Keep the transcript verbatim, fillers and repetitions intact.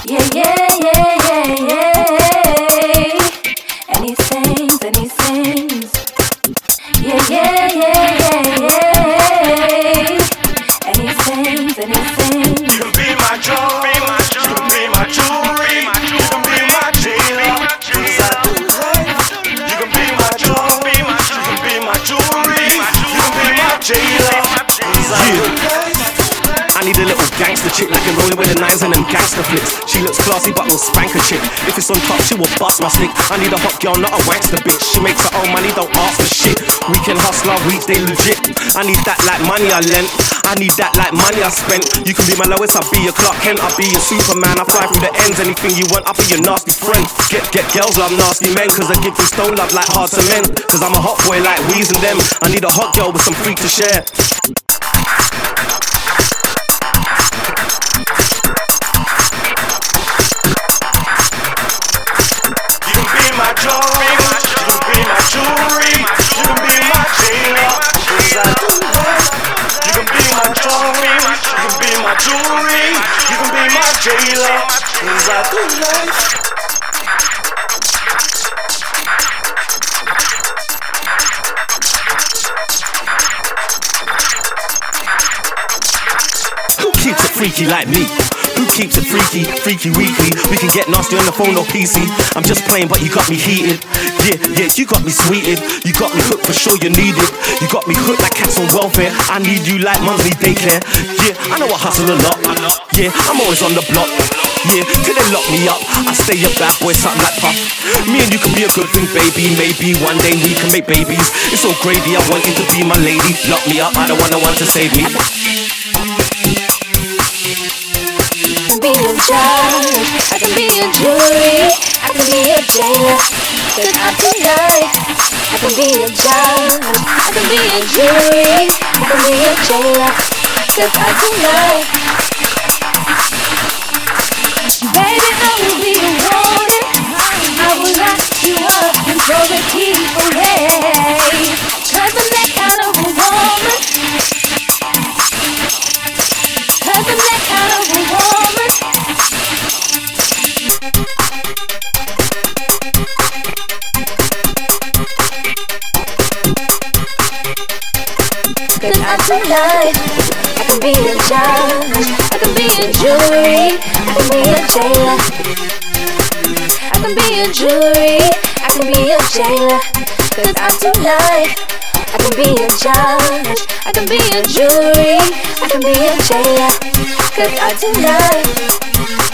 Yeah, yeah, yeah, yeah, yeah. And he sings, and he sings. Yeah, yeah, yeah, yeah, yeah. And he sings, and he sings. You can be my joy, you can be my jewelry, you can be my jailer. Cause I do life. You can be my joy, you can be my jewelry, you can be my jailer. Cause I do life. I need a little gangster chick that can roll it with the nines and them gangster flicks. She looks classy but will spank a chick. If it's on top, she will bust my stick. I need a hot girl, not a wankster bitch. She makes her own money, don't ask for shit. Weekend hustler, weekday legit. I need that like money I lent. I need that like money I spent. You can be my Lois, I'll be your Clark Kent. I'll be your Superman, I fly through the ends. Anything you want, I'll be your nasty friend. Get get girls love nasty men, cause I give them stone love like hard cement. Cause I'm a hot boy like Weez and them. I need a hot girl with some freak to share. My joy, you can be my jewelry, you can be my jailer. Cause I do life. You can be my joy, you can be my jewelry, you can be my jailer. Cause I do life. Who keeps it freaky like me? Who keeps it freaky, freaky weekly? We can get nasty on the phone or P C. I'm just playing but you got me heated. Yeah, yeah, you got me sweeted. You got me hooked for sure you need it. You got me hooked like cats on welfare. I need you like monthly daycare. Yeah, I know I hustle a lot. Yeah, I'm always on the block. Yeah, till they lock me up, I stay a bad boy, something like Puff. Me and you can be a good thing, baby. Maybe one day we can make babies. It's all gravy, I want you to be my lady. Lock me up, I don't want no one to save me. I can be a judge, I can be a jury, I can be a jailer, cause I do life. I can be a judge, I can be a jury, I can be a jailer, cause I do life. Baby, I will be a woman, I will lock you up and throw the key away. Cause I'm that kind of a woman, cause I'm that kind of a woman. Cause I do life. I can be a judge, I can be a jury, I can be a jailer. I can be a jury, I can be a jailer. Cause I do life. I can be a judge, I can be a jury, I can be a jailer. Cause I do life.